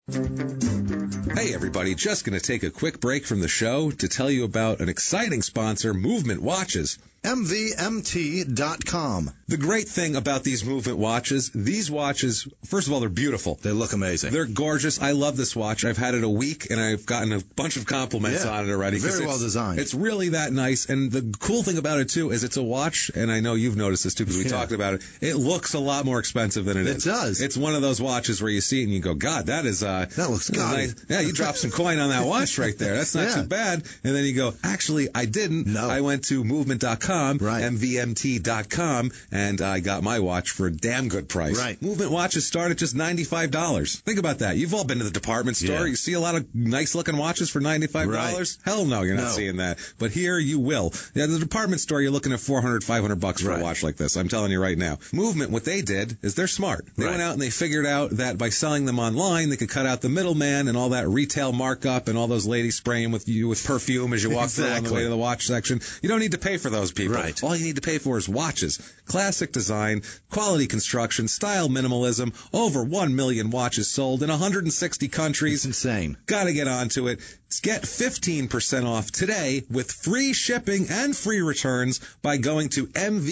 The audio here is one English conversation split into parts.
Hey everybody, just going to take a quick break from the show to tell you about an exciting sponsor, Movement Watches. MVMT.com. The great thing about these Movement watches, these watches, first of all, they're beautiful. They look amazing. They're gorgeous. I love this watch. I've had it a week, and I've gotten a bunch of compliments on it already. Very well designed. It's really that nice. And the cool thing about it, too, is it's a watch, and I know you've noticed this, too, because we talked about it. It looks a lot more expensive than it is. It does. It's one of those watches where you see it and you go, God, that is... that looks gaudy. Nice. Yeah, you dropped some coin on that watch right there. That's not too bad. And then you go, actually, I didn't. No. I went to movement.com, right. MVMT.com, and I got my watch for a damn good price. Right. Movement watches start at just $95. Think about that. You've all been to the department store. Yeah. You see a lot of nice-looking watches for $95? Right. Hell no, you're not seeing that. But here you will. Yeah, the department store, you're looking at $400, $500 for a watch like this. I'm telling you right now. Movement, what they did is they're smart. They went out and they figured out that by selling them online, they could cut out the middleman and all that retail markup and all those ladies spraying with you with perfume as you walk through on the way to the watch section. You don't need to pay for those people. Right. All you need to pay for is watches. Classic design, quality construction, style minimalism, over 1 million watches sold in 160 countries. It's insane. Gotta get onto it. Get 15% off today with free shipping and free returns by going to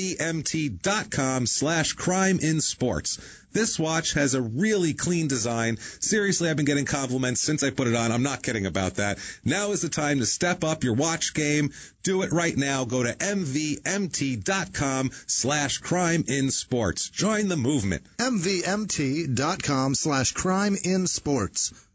mvmt.com/crimeinsports. This watch has a really clean design. Seriously, I've been getting compliments since I put it on. I'm not kidding about that. Now is the time to step up your watch game. Do it right now. Go to mvmt.com/crimeinsports. Join the movement. mvmt.com/crimeinsports.